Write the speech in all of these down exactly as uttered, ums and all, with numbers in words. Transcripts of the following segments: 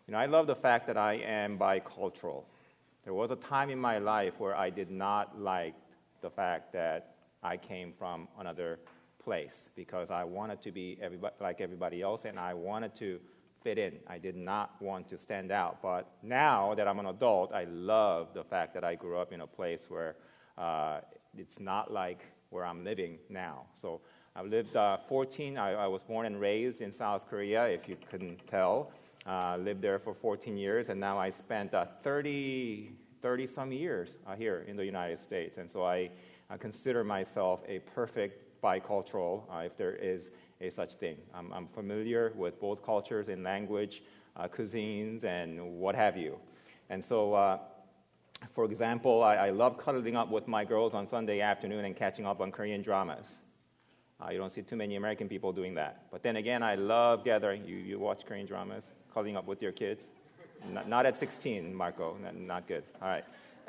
You know, I love the fact that I am bicultural. There was a time in my life where I did not like the fact that I came from another place because I wanted to be everybody, like everybody else, and I wanted to fit in. I did not want to stand out. But now that I'm an adult, I love the fact that I grew up in a place where uh, it's not like where I'm living now. So I've lived uh, fourteen, I, I was born and raised in South Korea, if you couldn't tell. Uh, lived there for fourteen years, and now I spent uh, thirty, thirty-some years uh, here in the United States. And so I, I consider myself a perfect bicultural, uh, if there is a such thing. I'm, I'm familiar with both cultures in language, uh, cuisines, and what have you. And so, uh, for example, I, I love cuddling up with my girls on Sunday afternoon and catching up on Korean dramas. Uh, you don't see too many American people doing that. But then again, I love gathering. You, you watch Korean dramas, cuddling up with your kids? Not, not at sixteen, Marco. Not, not good. All right.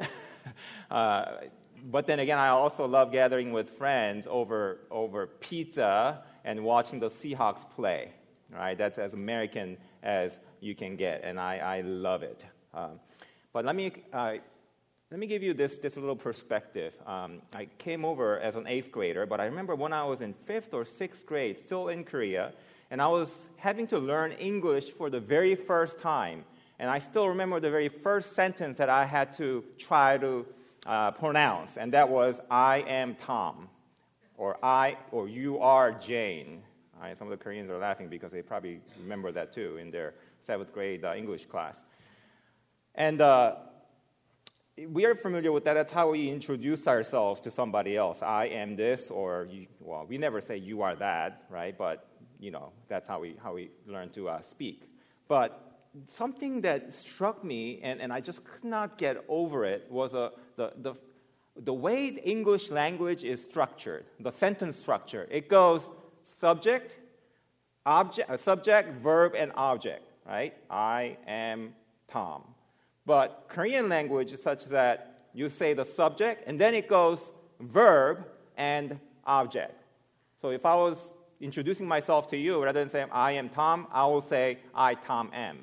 uh, but then again, I also love gathering with friends over over pizza and watching the Seahawks play. Right? That's as American as you can get, and I, I love it. Um, but let me uh, let me give you this this little perspective. Um, I came over as an eighth grader, but I remember when I was in fifth or sixth grade, still in Korea, and I was having to learn English for the very first time. And I still remember the very first sentence that I had to try to uh, pronounce, and that was, I am Tom, or I, or you are Jane. Right? Some of the Koreans are laughing because they probably remember that too in their seventh grade uh, English class. And uh, we are familiar with that. That's how we introduce ourselves to somebody else. I am this, or, you, well, we never say you are that, right? But, you know, that's how we, how we learn to uh, speak. But something that struck me, and, and I just could not get over it, was uh, the, the, the way the English language is structured, the sentence structure. It goes subject, object, uh, subject, verb, and object, right? I am Tom. But Korean language is such that you say the subject, and then it goes verb and object. So if I was introducing myself to you, rather than saying I am Tom, I will say I, Tom, am.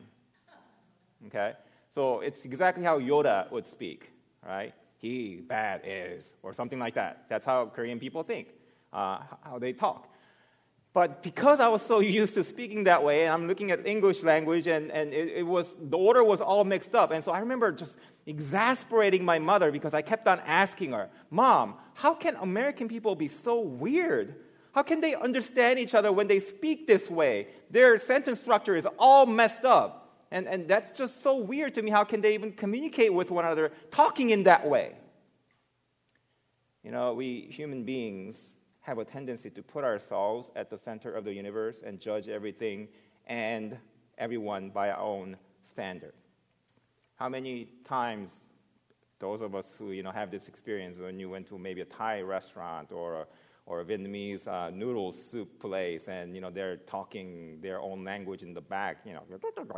Okay? So it's exactly how Yoda would speak, right? He, bad, is, or something like that. That's how Korean people think, uh, how they talk. But because I was so used to speaking that way, and I'm looking at English language, and, and it, it was, the order was all mixed up. And so I remember just exasperating my mother because I kept on asking her, Mom, how can American people be so weird? How can they understand each other when they speak this way? Their sentence structure is all messed up. And, and that's just so weird to me. How can they even communicate with one another talking in that way? You know, we human beings have a tendency to put ourselves at the center of the universe and judge everything and everyone by our own standard. How many times, those of us who, you know, have this experience when you went to maybe a Thai restaurant or a or a Vietnamese uh, noodle soup place, and, you know, they're talking their own language in the back, you know,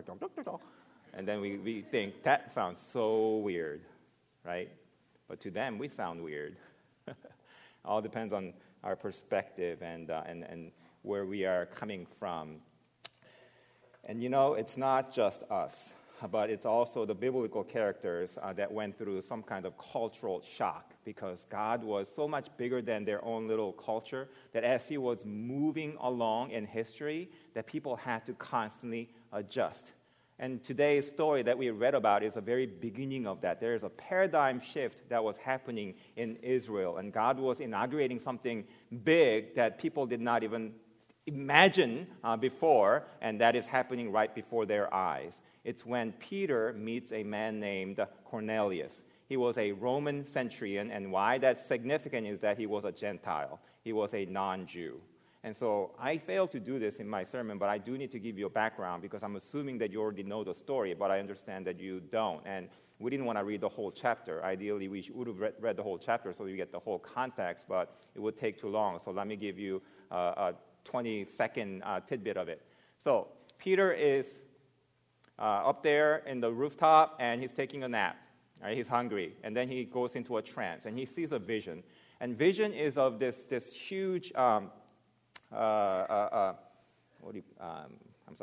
and then we, we think, that sounds so weird, right? But to them, we sound weird. All depends on our perspective and, uh, and, and where we are coming from. And, you know, it's not just us, but it's also the biblical characters uh, that went through some kind of cultural shock because God was so much bigger than their own little culture that as he was moving along in history, that people had to constantly adjust. And today's story that we read about is the very beginning of that. There is a paradigm shift that was happening in Israel, and God was inaugurating something big that people did not even imagine uh, before, and that is happening right before their eyes. It's when Peter meets a man named Cornelius. He was a Roman centurion, and why that's significant is that he was a Gentile. He was a non-Jew. And so I failed to do this in my sermon, but I do need to give you a background because I'm assuming that you already know the story, but I understand that you don't. And we didn't want to read the whole chapter. Ideally, we would have read, read the whole chapter so you get the whole context, but it would take too long. So let me give you uh, a twenty-second uh, tidbit of it. So Peter is uh, up there in the rooftop, and he's taking a nap. Right? He's hungry, and then he goes into a trance, and he sees a vision. And vision is of this this huge, um, uh, uh, uh, what do you, um, I'm sorry,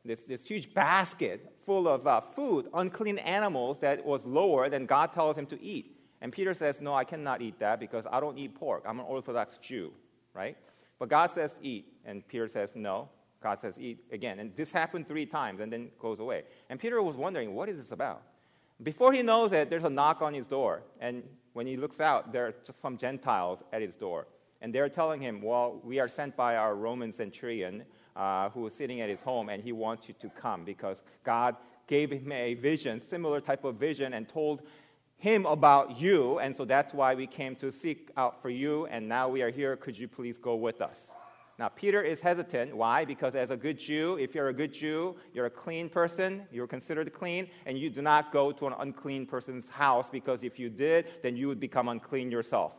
this, this huge basket full of uh, food, unclean animals that was lower than God tells him to eat. And Peter says, no, I cannot eat that because I don't eat pork. I'm an Orthodox Jew, right? But God says eat, and Peter says no. God says eat again. And this happened three times and then goes away. And Peter was wondering, what is this about? Before he knows it, there's a knock on his door. And when he looks out, there are just some Gentiles at his door. And they're telling him, well, we are sent by our Roman centurion uh, who is sitting at his home, and he wants you to come because God gave him a vision, similar type of vision, and told him about you. And so that's why we came to seek out for you, and now we are here. Could you please go with us? Now, Peter is hesitant. Why? Because as a good Jew, if you're a good Jew, you're a clean person, you're considered clean, and you do not go to an unclean person's house, because if you did, then you would become unclean yourself.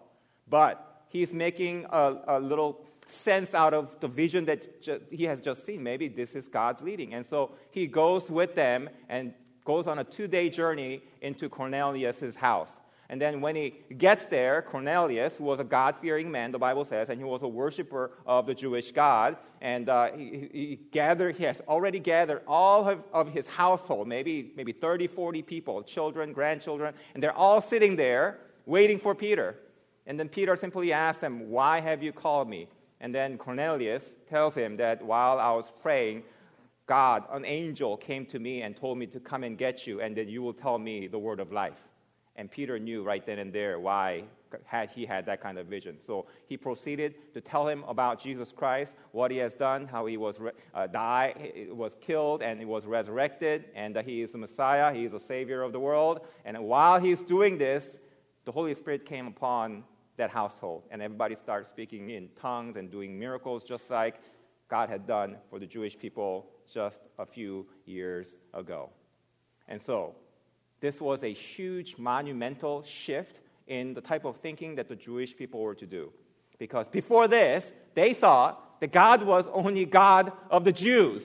But he's making a, a little sense out of the vision that ju- he has just seen. Maybe this is God's leading. And so he goes with them and goes on a two-day journey into Cornelius' house. And then when he gets there, Cornelius, who was a God-fearing man, the Bible says, and he was a worshiper of the Jewish God, and uh, he, he gathered, he has already gathered all of, of his household, maybe, maybe thirty, forty people, children, grandchildren, and they're all sitting there waiting for Peter. And then Peter simply asks them, why have you called me? And then Cornelius tells him that while I was praying, God, an angel came to me and told me to come and get you, and that you will tell me the word of life. And Peter knew right then and there why had he had that kind of vision. So he proceeded to tell him about Jesus Christ, what he has done, how he was uh, died, was killed, and he was resurrected, and that he is the Messiah, he is the Savior of the world. And while he's doing this, the Holy Spirit came upon that household, and everybody started speaking in tongues and doing miracles, just like God had done for the Jewish people just a few years ago. And so this was a huge, monumental shift in the type of thinking that the Jewish people were to do. Because before this, they thought that God was only God of the Jews.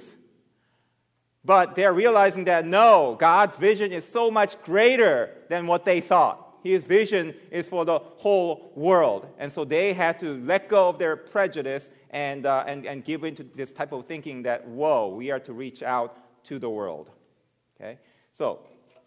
But they're realizing that no, God's vision is so much greater than what they thought. His vision is for the whole world. And so they had to let go of their prejudice and, uh, and, and give into this type of thinking that, whoa, we are to reach out to the world. Okay? So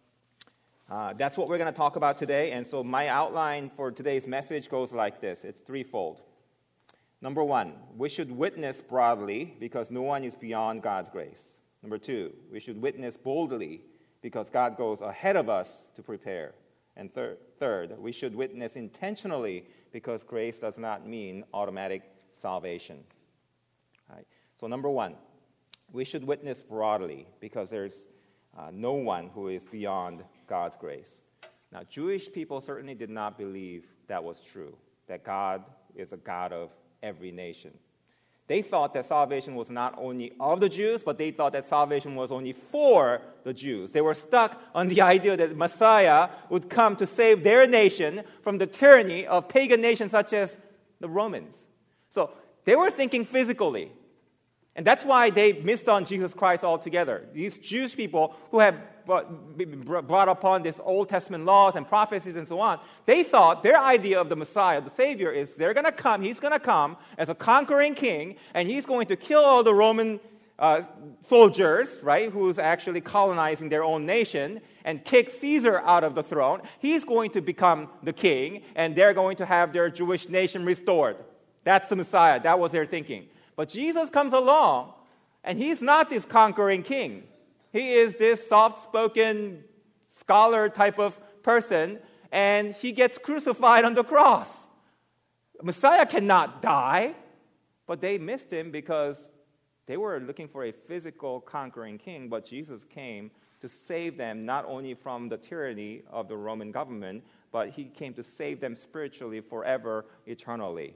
Uh, that's what we're going to talk about today. And so my outline for today's message goes like this. It's threefold. Number one, we should witness broadly because no one is beyond God's grace. Number two, we should witness boldly because God goes ahead of us to prepare. And thir- third, we should witness intentionally because grace does not mean automatic salvation. All right. So number one, we should witness broadly because there's uh, no one who is beyond God's grace. Now, Jewish people certainly did not believe that was true, that God is a God of every nation. They thought that salvation was not only of the Jews, but they thought that salvation was only for the Jews. They were stuck on the idea that Messiah would come to save their nation from the tyranny of pagan nations such as the Romans. So they were thinking physically. And that's why they missed on Jesus Christ altogether. These Jewish people who have brought upon this Old Testament laws and prophecies and so on, they thought their idea of the Messiah, the Savior, is they're going to come, he's going to come as a conquering king, and he's going to kill all the Roman uh, soldiers, right, who's actually colonizing their own nation, and kick Caesar out of the throne. He's going to become the king, and they're going to have their Jewish nation restored. That's the Messiah. That was their thinking. But Jesus comes along, and he's not this conquering king. He is this soft-spoken scholar type of person, and he gets crucified on the cross. Messiah cannot die, but they missed him because they were looking for a physical conquering king, but Jesus came to save them not only from the tyranny of the Roman government, but he came to save them spiritually forever, eternally.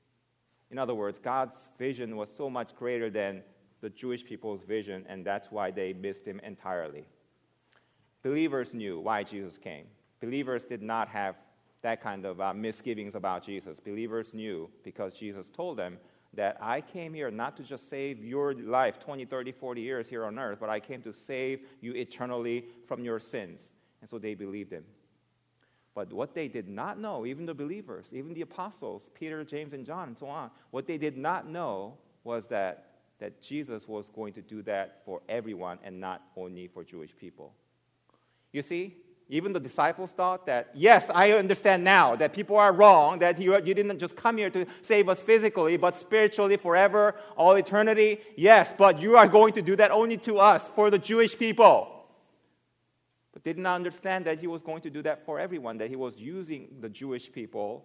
In other words, God's vision was so much greater than the Jewish people's vision, and that's why they missed him entirely. Believers knew why Jesus came. Believers did not have that kind of uh, misgivings about Jesus. Believers knew because Jesus told them that I came here not to just save your life twenty, thirty, forty years here on earth, but I came to save you eternally from your sins. And so they believed him. But what they did not know, even the believers, even the apostles, Peter, James, and John, and so on, what they did not know was that that Jesus was going to do that for everyone and not only for Jewish people. You see, even the disciples thought that, yes, I understand now that people are wrong, that you, you didn't just come here to save us physically, but spiritually forever, all eternity. Yes, but you are going to do that only to us, for the Jewish people. But they did not understand that he was going to do that for everyone, that he was using the Jewish people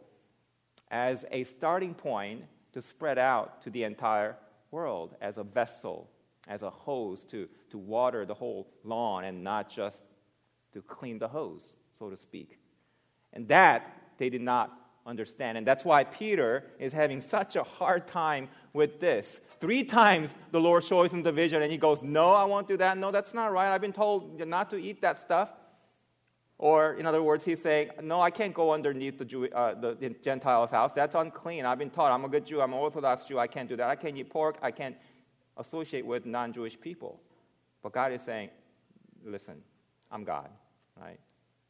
as a starting point to spread out to the entire world, as a vessel, as a hose to, to water the whole lawn and not just to clean the hose, so to speak. And that they did not understand. And that's why Peter is having such a hard time with this. Three times the Lord shows him the vision and he goes, no, I won't do that. No, that's not right. I've been told not to eat that stuff. Or, in other words, he's saying, no, I can't go underneath the, Jew, uh, the, the Gentile's house. That's unclean. I've been taught. I'm a good Jew. I'm an Orthodox Jew. I can't do that. I can't eat pork. I can't associate with non-Jewish people. But God is saying, listen, I'm God, right?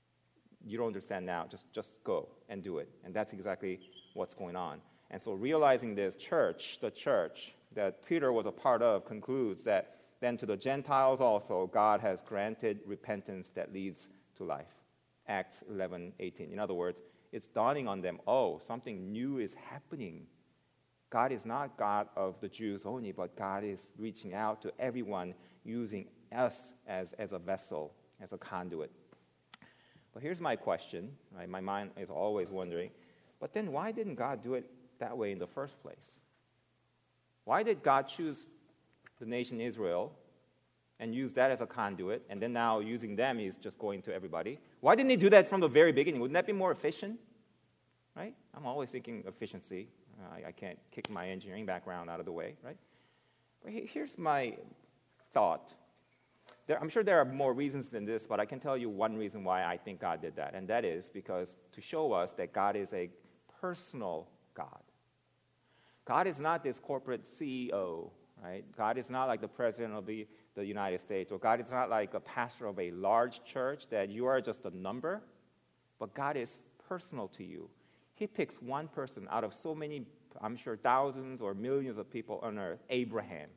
You don't understand now. Just, just go and do it. And that's exactly what's going on. And so realizing this, church, the church that Peter was a part of, concludes that then to the Gentiles also, God has granted repentance that leads to life. Acts eleven eighteen. In other words, it's dawning on them, oh, something new is happening. God is not God of the Jews only, but God is reaching out to everyone, using us as, as a vessel, as a conduit. But here's my question, right? My mind is always wondering, but then why didn't God do it that way in the first place? Why did God choose the nation Israel and use that as a conduit, and then now using them is just going to everybody? Why didn't he do that from the very beginning? Wouldn't that be more efficient? Right? I'm always thinking efficiency. Uh, I, I can't kick my engineering background out of the way, right? But he, here's my thought. There, I'm sure there are more reasons than this, but I can tell you one reason why I think God did that, and that is because to show us that God is a personal God. God is not this corporate C E O, right? God is not like the president of the, the United States, or God is not like a pastor of a large church that you are just a number, but God is personal to you. He picks one person out of so many, I'm sure thousands or millions of people on earth, Abraham.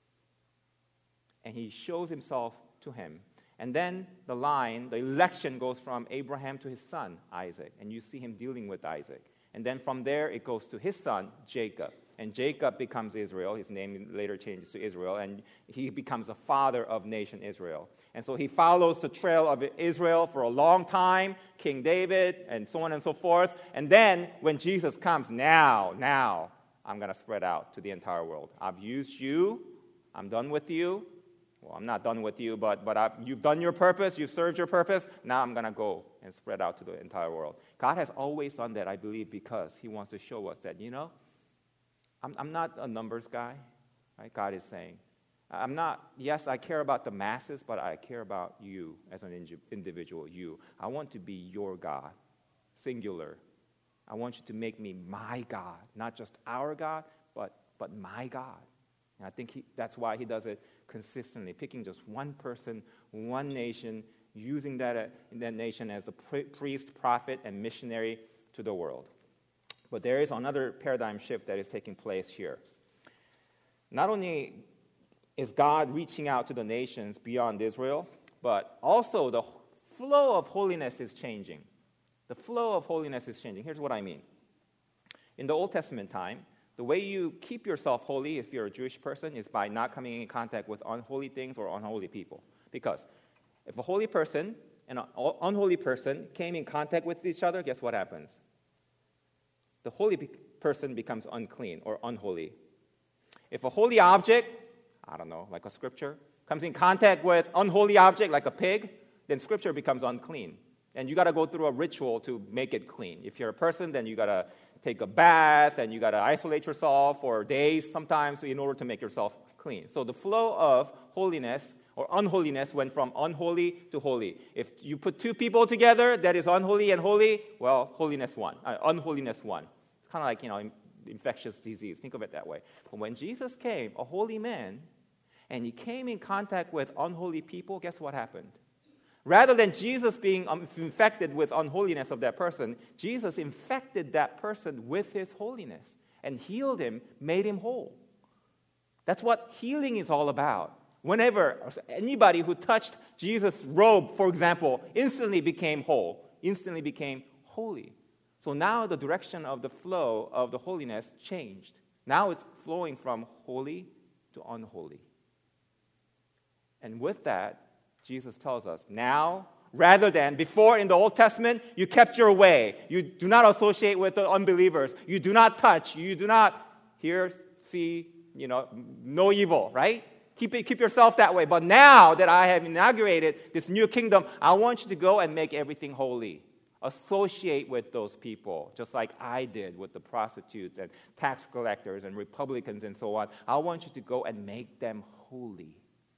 And he shows himself to him. And then the line, the election goes from Abraham to his son, Isaac. And you see him dealing with Isaac. And then from there, it goes to his son, Jacob. And Jacob becomes Israel. His name later changes to Israel. And he becomes the father of nation Israel. And so he follows the trail of Israel for a long time, King David, and so on and so forth. And then when Jesus comes, now, now, I'm going to spread out to the entire world. I've used you. I'm done with you. Well, I'm not done with you, but, but I've, you've done your purpose. You've served your purpose. Now I'm going to go and spread out to the entire world. God has always done that, I believe, because he wants to show us that, you know, I'm, I'm not a numbers guy, right? God is saying, I'm not, yes, I care about the masses, but I care about you as an individual, you. I want to be your God, singular. I want you to make me my God, not just our God, but, but my God. And I think he, that's why he does it consistently, picking just one person, one nation, using that, uh, that nation as the pri- priest, prophet, and missionary to the world. But there is another paradigm shift that is taking place here. Not only is God reaching out to the nations beyond Israel, but also the flow of holiness is changing. The flow of holiness is changing. Here's what I mean. In the Old Testament time, the way you keep yourself holy if you're a Jewish person is by not coming in contact with unholy things or unholy people. Because if a holy person and an unholy person came in contact with each other, guess what happens? The holy person becomes unclean or unholy. If a holy object, I don't know, like a scripture, comes in contact with unholy object like a pig, then scripture becomes unclean. And you got to go through a ritual to make it clean. If you're a person, then you got to take a bath and you got to isolate yourself for days sometimes in order to make yourself clean. So the flow of holiness or unholiness went from unholy to holy. If you put two people together that is unholy and holy, well, holiness won, uh, unholiness won. It's kind of like, you know, infectious disease. Think of it that way. But when Jesus came, a holy man, and he came in contact with unholy people, guess what happened? Rather than Jesus being um, infected with unholiness of that person, Jesus infected that person with his holiness and healed him, made him whole. That's what healing is all about. Whenever anybody who touched Jesus' robe, for example, instantly became whole, instantly became holy. So now the direction of the flow of the holiness changed. Now it's flowing from holy to unholy. And with that, Jesus tells us, now, rather than before in the Old Testament, you kept your way. You do not associate with the unbelievers. You do not touch. You do not hear, see, you know, no evil, right? Keep it, keep yourself that way. But now that I have inaugurated this new kingdom, I want you to go and make everything holy. Associate with those people, just like I did with the prostitutes and tax collectors and Republicans and so on. I want you to go and make them holy.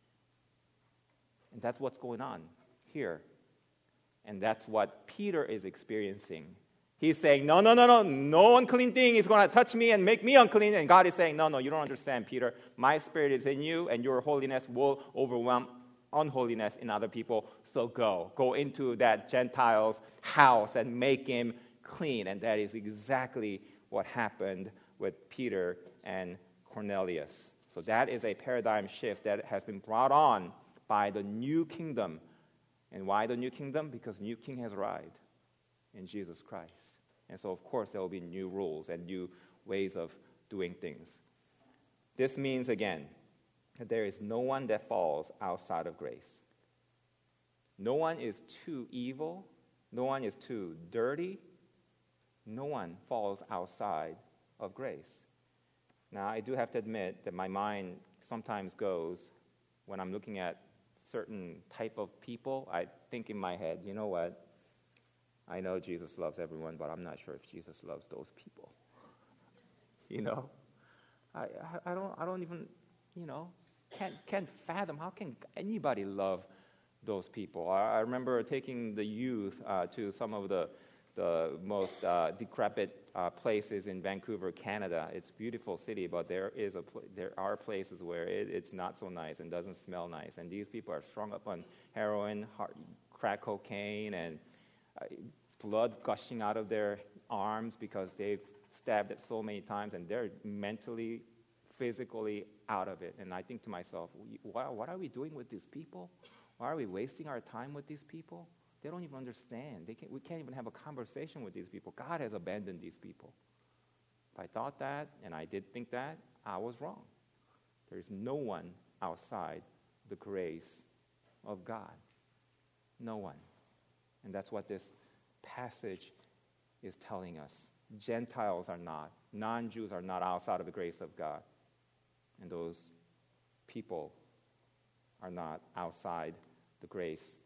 And that's what's going on here. And that's what Peter is experiencing. He's saying, no, no, no, no, no unclean thing is going to touch me and make me unclean. And God is saying, no, no, you don't understand, Peter. My spirit is in you, and your holiness will overwhelm unholiness in other people. So go. Go into that Gentile's house and make him clean. And that is exactly what happened with Peter and Cornelius. So that is a paradigm shift that has been brought on by the new kingdom. And why the new kingdom? Because new king has arrived in Jesus Christ. And so, of course, there will be new rules and new ways of doing things. This means, again, that there is no one that falls outside of grace. No one is too evil. No one is too dirty. No one falls outside of grace. Now, I do have to admit that my mind sometimes goes, when I'm looking at certain type of people, I think in my head, you know what? I know Jesus loves everyone, but I'm not sure if Jesus loves those people. You know? I, I, I don't I don't even, you know, can't can't fathom how can anybody love those people. I, I remember taking the youth uh, to some of the the most uh, decrepit uh, places in Vancouver, Canada. It's a beautiful city, but there is a pl- there are places where it, it's not so nice and doesn't smell nice. And these people are strung up on heroin, hard, crack cocaine, and uh, blood gushing out of their arms because they've stabbed it so many times, and they're mentally, physically out of it. And I think to myself, wow, what are we doing with these people? Why are we wasting our time with these people? They don't even understand. They can't, we can't even have a conversation with these people. God has abandoned these people. If I thought that, and I did think that, I was wrong. There is no one outside the grace of God. No one. And that's what this passage is telling us. Gentiles are not. Non-Jews are not outside of the grace of God. And those people are not outside the grace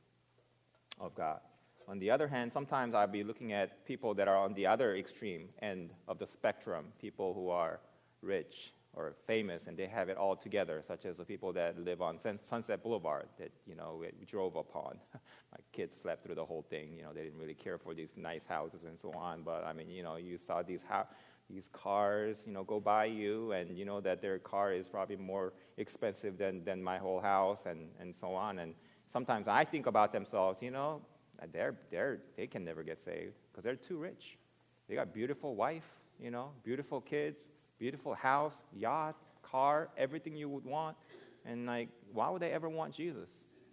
of God. On the other hand, sometimes I'll be looking at people that are on the other extreme end of the spectrum, people who are rich or famous and they have it all together, such as the people that live on Sunset Boulevard that, you know, we drove upon. My kids slept through the whole thing. You know, they didn't really care for these nice houses and so on. But, I mean, you know, you saw these ho- these cars, you know, go by you, and you know that their car is probably more expensive than, than my whole house and, and so on. And sometimes I think about themselves, you know, they're, they're, they can never get saved because they're too rich. They got beautiful wife, you know, beautiful kids, beautiful house, yacht, car, everything you would want. And, like, why would they ever want Jesus?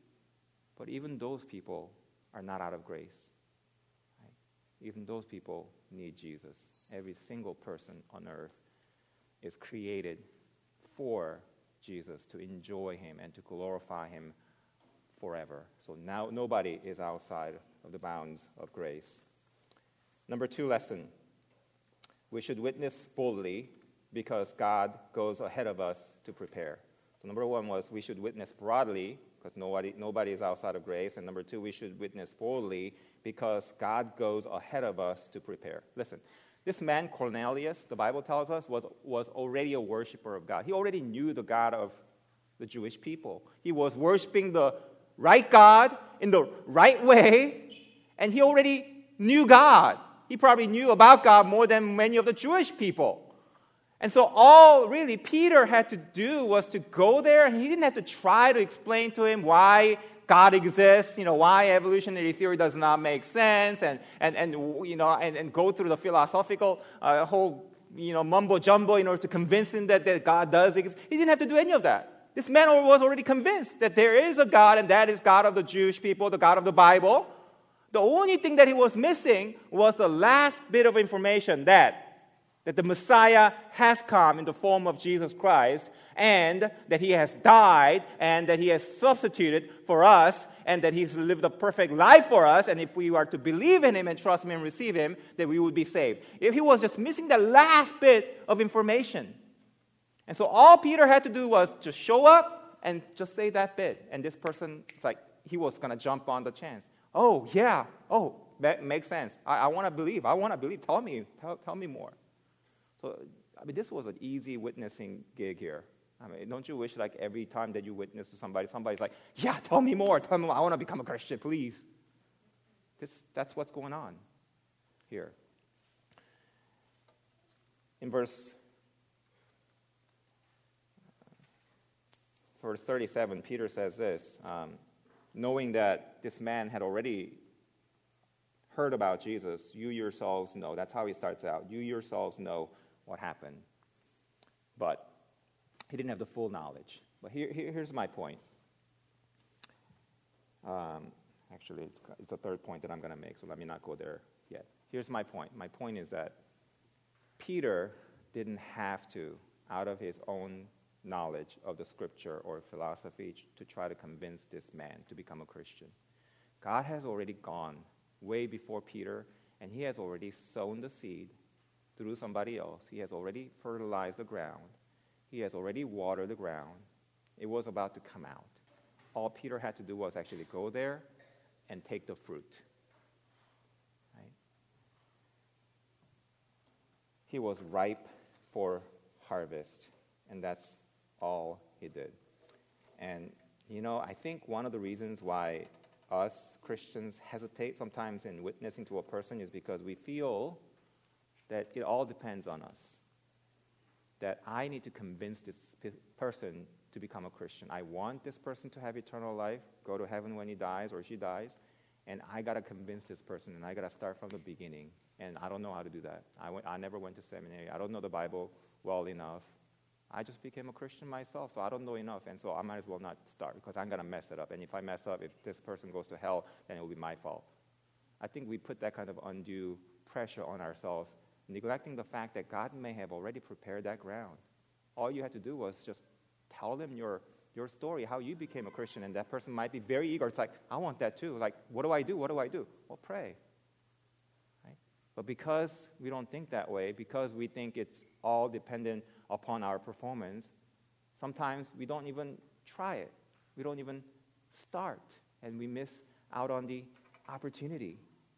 But even those people are not out of grace. Right? Even those people need Jesus. Every single person on earth is created for Jesus, to enjoy him and to glorify him forever. So now nobody is outside of the bounds of grace. Number two lesson. We should witness boldly because God goes ahead of us to prepare. So number one was we should witness broadly because nobody, nobody is outside of grace. And number two, we should witness boldly because God goes ahead of us to prepare. Listen, this man Cornelius, the Bible tells us, was, was already a worshiper of God. He already knew the God of the Jewish people. He was worshiping the right God in the right way, and he already knew God. He probably knew about God more than many of the Jewish people. And so all really Peter had to do was to go there, and he didn't have to try to explain to him why God exists, you know, why evolutionary theory does not make sense, and, and, and you know, and, and go through the philosophical uh, whole you know, mumbo jumbo in order to convince him that, that God does exist. He didn't have to do any of that. This man was already convinced that there is a God, and that is God of the Jewish people, the God of the Bible. The only thing that he was missing was the last bit of information that, that the Messiah has come in the form of Jesus Christ, and that he has died, and that he has substituted for us, and that he's lived a perfect life for us, and if we are to believe in him and trust him and receive him, that we would be saved. If he was just missing the last bit of information. And so all Peter had to do was just show up and just say that bit. And this person, it's like he was going to jump on the chance. Oh, yeah. Oh, that makes sense. I, I want to believe. I want to believe. Tell me. Tell, tell me more. So, I mean, this was an easy witnessing gig here. I mean, don't you wish like every time that you witness to somebody, somebody's like, yeah, tell me more. Tell me more. I want to become a Christian, please. This, that's what's going on here. In verse, verse thirty-seven, Peter says this, um, knowing that this man had already heard about Jesus, you yourselves know. That's how he starts out. You yourselves know what happened. But he didn't have the full knowledge. But here, here here's my point. Um, actually, it's, it's a third point that I'm going to make, so let me not go there yet. Here's my point. My point is that Peter didn't have to, out of his own knowledge of the scripture or philosophy, to try to convince this man to become a Christian. God has already gone way before Peter, and he has already sown the seed through somebody else. He has already fertilized the ground. He has already watered the ground. It was about to come out. All Peter had to do was actually go there and take the fruit. Right? He was ripe for harvest, and that's all he did. And, you know, I think one of the reasons why us Christians hesitate sometimes in witnessing to a person is because we feel that it all depends on us. That I need to convince this p- person to become a Christian. I want this person to have eternal life, go to heaven when he dies or she dies, and I got to convince this person, and I got to start from the beginning. And I don't know how to do that. I, went, I never went to seminary. I don't know the Bible well enough. I just became a Christian myself, so I don't know enough, and so I might as well not start because I'm going to mess it up. And if I mess up, if this person goes to hell, then it will be my fault. I think we put that kind of undue pressure on ourselves, neglecting the fact that God may have already prepared that ground. All you had to do was just tell them your, your story, how you became a Christian, and that person might be very eager. It's like, I want that too. Like, what do I do? What do I do? Well, pray. Right? But because we don't think that way, because we think it's all dependent upon our performance, sometimes we don't even try it. We don't even start, and we miss out on the opportunity.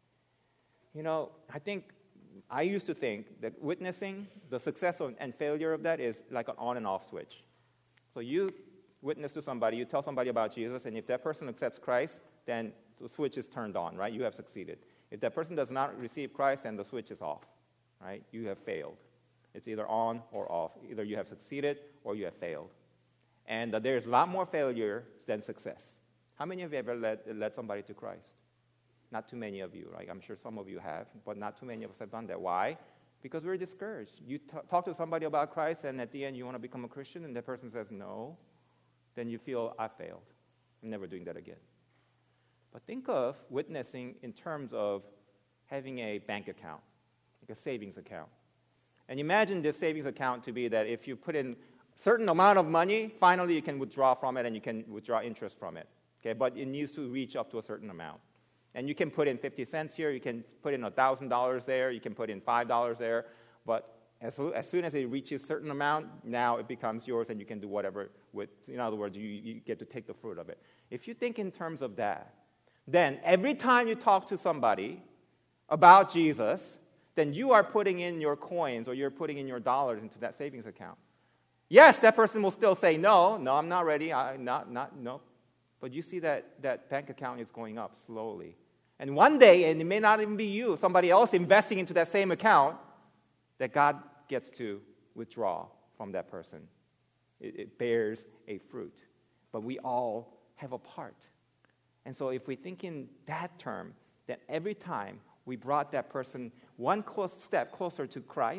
You know, I think I used to think that witnessing, the success and failure of that is like an on and off switch. So you witness to somebody, you tell somebody about Jesus, and if that person accepts Christ, then the switch is turned on, right? You have succeeded. If that person does not receive Christ, then the switch is off, right? You have failed. It's either on or off. Either you have succeeded or you have failed. And uh, there's a lot more failure than success. How many of you ever led, led somebody to Christ? Not too many of you, right? I'm sure some of you have, but not too many of us have done that. Why? Because we're discouraged. You t- talk to somebody about Christ, and at the end you want to become a Christian, and that person says no, then you feel, I failed. I'm never doing that again. But think of witnessing in terms of having a bank account, like a savings account. And imagine this savings account to be that if you put in a certain amount of money, finally you can withdraw from it and you can withdraw interest from it. Okay, but it needs to reach up to a certain amount. And you can put in fifty cents here, you can put in one thousand dollars there, you can put in five dollars there, but as, as soon as it reaches a certain amount, now it becomes yours and you can do whatever with, in other words, you, you get to take the fruit of it. If you think in terms of that, then every time you talk to somebody about Jesus, then you are putting in your coins or you're putting in your dollars into that savings account. Yes, that person will still say, no, no, I'm not ready, I, not, not, no. But you see that that bank account is going up slowly. And one day, and it may not even be you, somebody else investing into that same account, that God gets to withdraw from that person. It, it bears a fruit. But we all have a part. And so if we think in that term, that every time we brought that person one close step closer to Christ,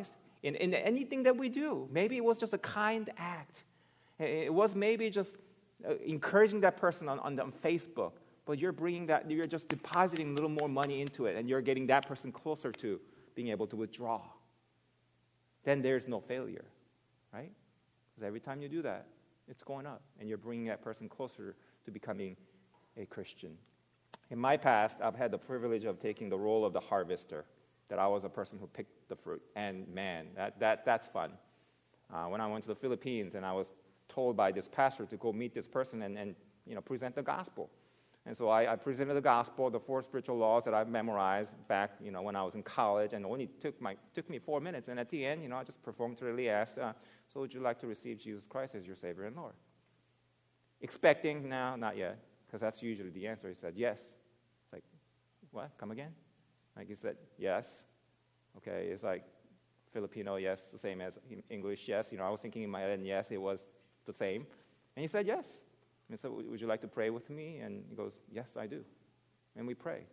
in, in anything that we do. Maybe it was just a kind act. It was maybe just uh, encouraging that person on, on, on Facebook, but you're bringing that, you're just depositing a little more money into it, and you're getting that person closer to being able to withdraw. Then there's no failure, right? Because every time you do that, it's going up, and you're bringing that person closer to becoming a Christian. In my past, I've had the privilege of taking the role of the harvester, that I was a person who picked the fruit. And man, that, that that's fun. Uh, when I went to the Philippines and I was told by this pastor to go meet this person and, and you know, present the gospel. And so I, I presented the gospel, the four spiritual laws that I've memorized back, you know, when I was in college, and it only took my took me four minutes. And at the end, you know, I just perfunctorily asked, uh, so would you like to receive Jesus Christ as your Savior and Lord? Expecting, no, not yet, because that's usually the answer. He said, yes. It's like, what? Come again? Like he said, yes. Okay, it's like Filipino, yes, the same as English, yes. You know, I was thinking in my head, and yes, it was the same. And he said, yes. And so, would you like to pray with me? And he goes, yes, I do. And we pray.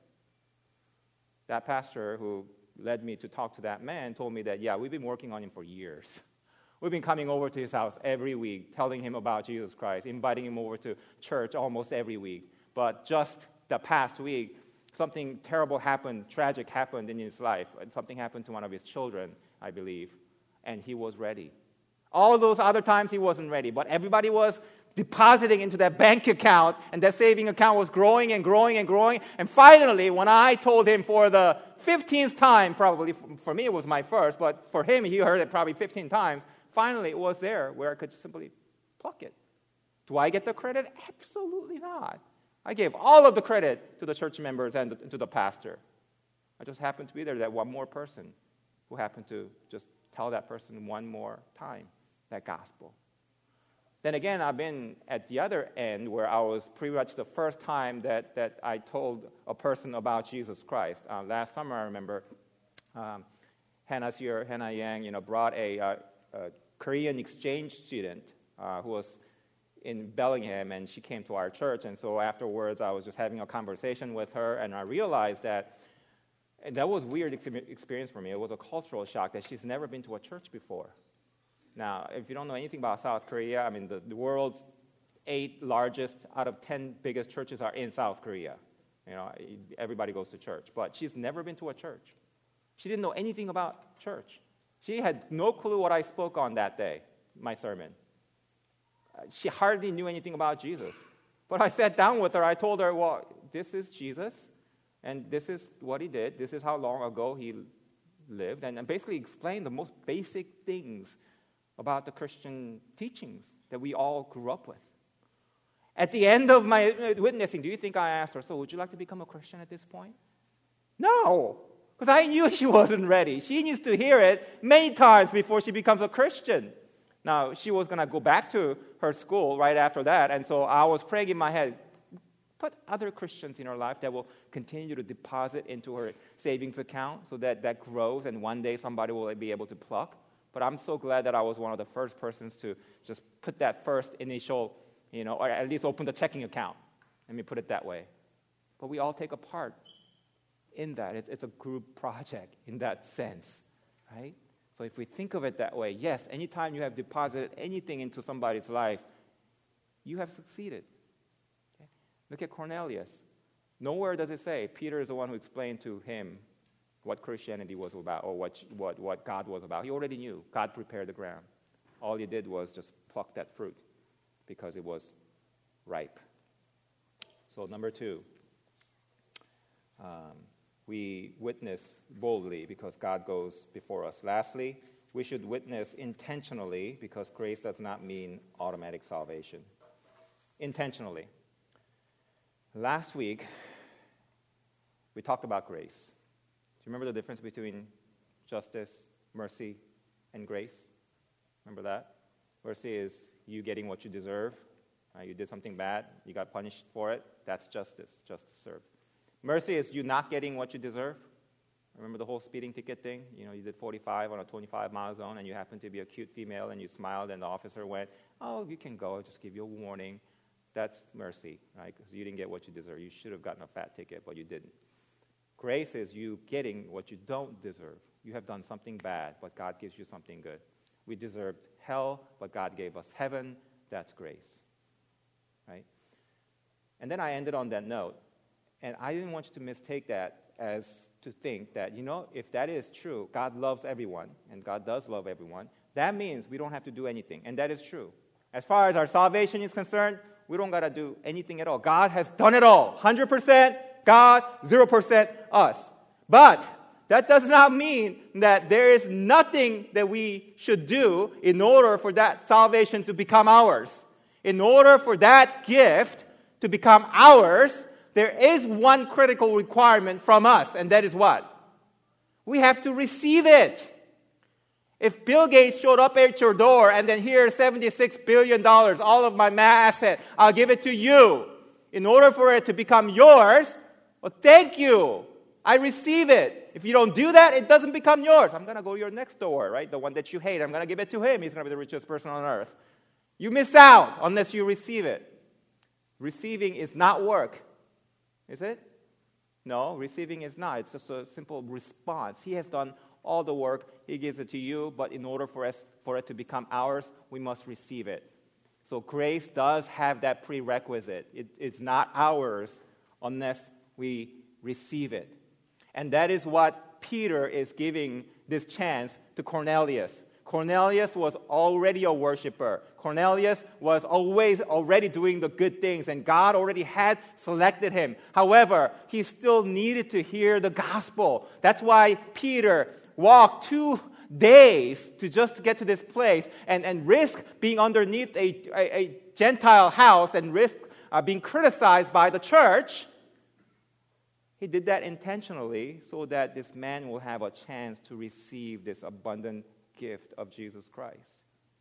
That pastor who led me to talk to that man told me that, yeah, we've been working on him for years. We've been coming over to his house every week, telling him about Jesus Christ, inviting him over to church almost every week. But just the past week, something terrible happened, tragic happened in his life. And something happened to one of his children, I believe. And he was ready. All those other times he wasn't ready, but everybody was depositing into that bank account, and that saving account was growing and growing and growing. And finally, when I told him for the fifteenth time, probably for me it was my first, but for him he heard it probably fifteen times, finally it was there where I could simply pluck it. Do I get the credit? Absolutely not. I gave all of the credit to the church members and to the pastor. I just happened to be there, that one more person who happened to just tell that person one more time that gospel. Then again, I've been at the other end where I was pretty much the first time that, that I told a person about Jesus Christ. Uh, last summer, I remember um, Hannah Sear, Hannah Yang, you know, brought a, a, a Korean exchange student uh, who was in Bellingham, and she came to our church. And so afterwards, I was just having a conversation with her, and I realized that and that was a weird experience for me. It was a cultural shock that she's never been to a church before. Now, if you don't know anything about South Korea, I mean, the, the world's eight largest out of ten biggest churches are in South Korea. You know, everybody goes to church. But she's never been to a church. She didn't know anything about church. She had no clue what I spoke on that day, my sermon. She hardly knew anything about Jesus. But I sat down with her. I told her, well, this is Jesus, and this is what he did. This is how long ago he lived, and basically explained the most basic things about the Christian teachings that we all grew up with. At the end of my witnessing, do you think I asked her, so would you like to become a Christian at this point? No, because I knew she wasn't ready. She needs to hear it many times before she becomes a Christian. Now, she was going to go back to her school right after that, and so I was praying in my head, put other Christians in her life that will continue to deposit into her savings account so that that grows, and one day somebody will be able to pluck. But I'm so glad that I was one of the first persons to just put that first initial, you know, or at least open the checking account. Let me put it that way. But we all take a part in that. It's, it's a group project in that sense, right? So if we think of it that way, yes, anytime you have deposited anything into somebody's life, you have succeeded. Okay? Look at Cornelius. Nowhere does it say Peter is the one who explained to him what Christianity was about or what, what, what God was about. He already knew. God prepared the ground. All he did was just pluck that fruit because it was ripe. So number two, um, we witness boldly because God goes before us. Lastly, we should witness intentionally because grace does not mean automatic salvation. Intentionally. Last week, we talked about grace. Do you remember the difference between justice, mercy, and grace? Remember that? Mercy is you getting what you deserve. Uh, you did something bad, you got punished for it. That's justice, justice served. Mercy is you not getting what you deserve. Remember the whole speeding ticket thing? You know, you did forty-five on a twenty-five mile zone, and you happened to be a cute female, and you smiled, and the officer went, oh, you can go, I'll just give you a warning. That's mercy, right? Because you didn't get what you deserve. You should have gotten a fat ticket, but you didn't. Grace is you getting what you don't deserve. You have done something bad, but God gives you something good. We deserved hell, but God gave us heaven. That's grace. Right? And then I ended on that note. And I didn't want you to mistake that as to think that, you know, if that is true, God loves everyone, and God does love everyone, that means we don't have to do anything. And that is true. As far as our salvation is concerned, we don't got to do anything at all. God has done it all. one hundred percent God, zero percent us. But that does not mean that there is nothing that we should do in order for that salvation to become ours. In order for that gift to become ours, there is one critical requirement from us, and that is what? We have to receive it. If Bill Gates showed up at your door and then here's seventy-six billion dollars, all of my asset, I'll give it to you. In order for it to become yours, well, thank you. I receive it. If you don't do that, it doesn't become yours. I'm going to go to your next door, right? The one that you hate. I'm going to give it to him. He's going to be the richest person on earth. You miss out unless you receive it. Receiving is not work. Is it? No, receiving is not. It's just a simple response. He has done all the work. He gives it to you, but in order for us for it to become ours, we must receive it. So grace does have that prerequisite. It, it's not ours unless we receive it. And that is what Peter is giving this chance to Cornelius. Cornelius was already a worshiper. Cornelius was always already doing the good things, and God already had selected him. However, he still needed to hear the gospel. That's why Peter walked two days to just to get to this place and, and risk being underneath a, a, a Gentile house and risk uh, being criticized by the church. He did that intentionally so that this man will have a chance to receive this abundant gift of Jesus Christ.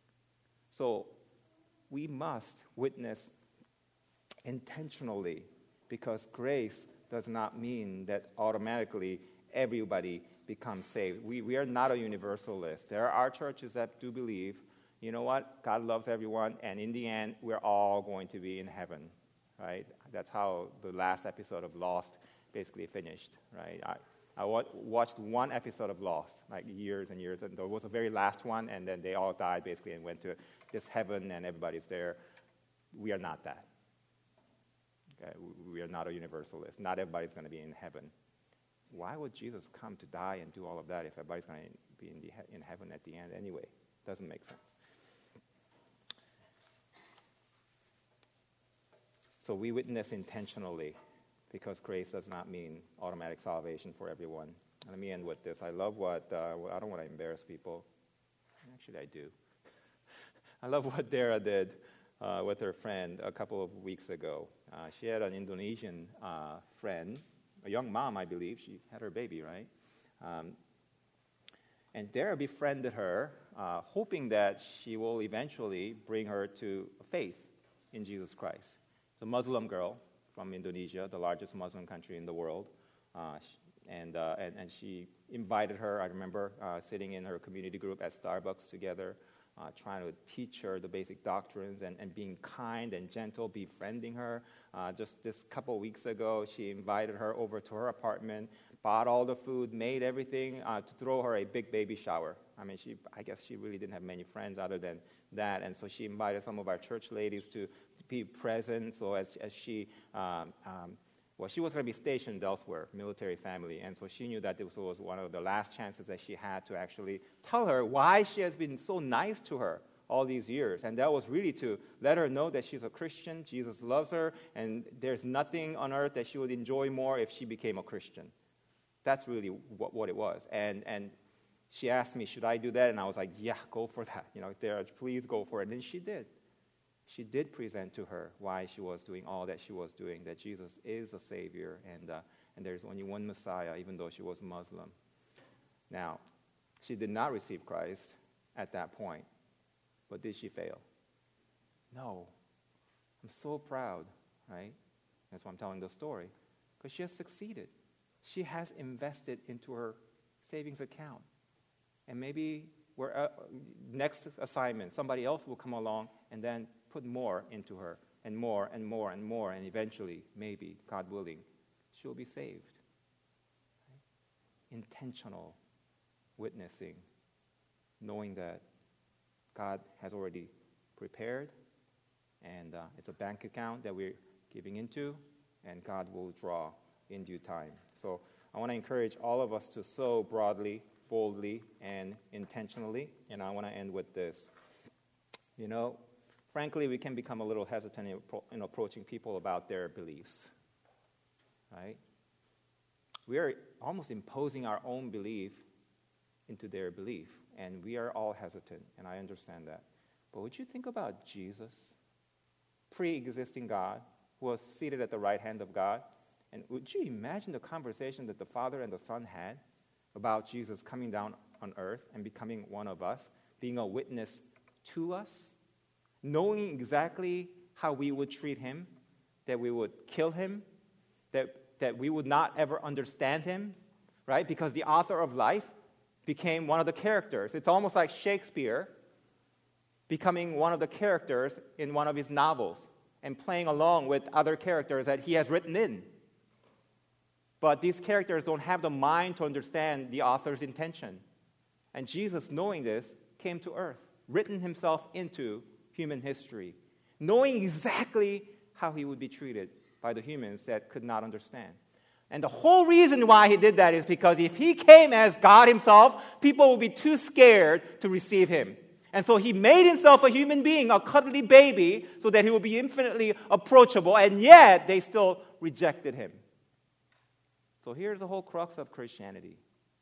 So we must witness intentionally, because grace does not mean that automatically everybody becomes saved. We, we are not a universalist. There are churches that do believe, you know what, God loves everyone, and in the end, we're all going to be in heaven, right? That's how the last episode of Lost basically finished, right? I, I watched one episode of Lost, like years and years, and there was a very last one, and then they all died basically and went to this heaven, and everybody's there. We are not that. Okay? We are not a universalist. Not everybody's going to be in heaven. Why would Jesus come to die and do all of that if everybody's going to be in, the he- in heaven at the end anyway? Doesn't make sense. So we witness intentionally, because grace does not mean automatic salvation for everyone. Let me end with this. I love what, uh, I don't want to embarrass people. Actually, I do. I love what Dara did uh, with her friend a couple of weeks ago. Uh, she had an Indonesian uh, friend, a young mom, I believe. She had her baby, right? Um, and Dara befriended her, uh, hoping that she will eventually bring her to faith in Jesus Christ. It's a Muslim girl from Indonesia, the largest Muslim country in the world. Uh, and, uh, and, and she invited her, I remember, uh, sitting in her community group at Starbucks together, uh, trying to teach her the basic doctrines and, and being kind and gentle, befriending her. Uh, just this couple weeks ago, she invited her over to her apartment, bought all the food, made everything uh, to throw her a big baby shower. I mean, she, I guess she really didn't have many friends other than that, and so she invited some of our church ladies to, to be present. So as, as she, um, um, well, she was going to be stationed elsewhere, military family, and so she knew that this was one of the last chances that she had to actually tell her why she has been so nice to her all these years. And that was really to let her know that she's a Christian, Jesus loves her, and there's nothing on earth that she would enjoy more if she became a Christian. That's really what, what it was. And and she asked me, should I do that? And I was like, yeah, go for that. You know, Dara, please go for it. And then she did. She did present to her why she was doing all that she was doing, that Jesus is a Savior, and, uh, and there's only one Messiah, even though she was Muslim. Now, she did not receive Christ at that point, but did she fail? No. I'm so proud, right? That's why I'm telling the story, because she has succeeded. She has invested into her savings account. And maybe we're, uh, next assignment, somebody else will come along and then put more into her, and more and more and more, and eventually, maybe, God willing, she'll be saved. Right? Intentional witnessing, knowing that God has already prepared, and uh, it's a bank account that we're giving into, and God will draw in due time. So I want to encourage all of us to sow broadly, boldly, and intentionally, and I want to end with this. You know, frankly, we can become a little hesitant in, appro- in approaching people about their beliefs, right? We are almost imposing our own belief into their belief, and we are all hesitant, and I understand that. But would you think about Jesus, pre-existing God, who was seated at the right hand of God? And would you imagine the conversation that the Father and the Son had about Jesus coming down on earth and becoming one of us, being a witness to us, knowing exactly how we would treat him, that we would kill him, that, that we would not ever understand him, right? Because the author of life became one of the characters. It's almost like Shakespeare becoming one of the characters in one of his novels and playing along with other characters that he has written in. But these characters don't have the mind to understand the author's intention. And Jesus, knowing this, came to earth, written himself into human history, knowing exactly how he would be treated by the humans that could not understand. And the whole reason why he did that is because if he came as God himself, people would be too scared to receive him. And so he made himself a human being, a cuddly baby, so that he would be infinitely approachable, and yet they still rejected him. So here's the whole crux of Christianity.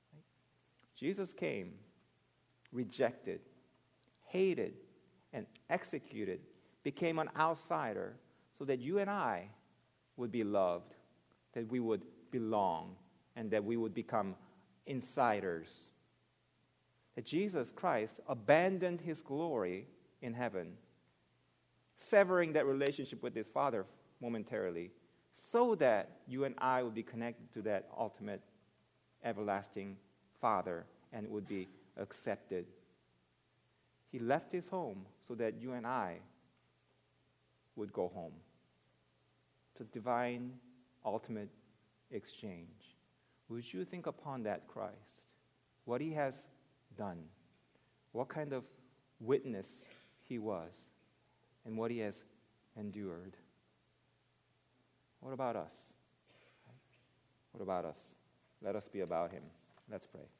Jesus came, rejected, hated, and executed, became an outsider so that you and I would be loved, that we would belong, and that we would become insiders. That Jesus Christ abandoned his glory in heaven, severing that relationship with his Father momentarily, so that you and I would be connected to that ultimate, everlasting Father and would be accepted. He left his home so that you and I would go home. It's a divine, ultimate exchange. Would you think upon that Christ, what he has done, what kind of witness he was, and what he has endured? What about us? What about us? Let us be about him. Let's pray.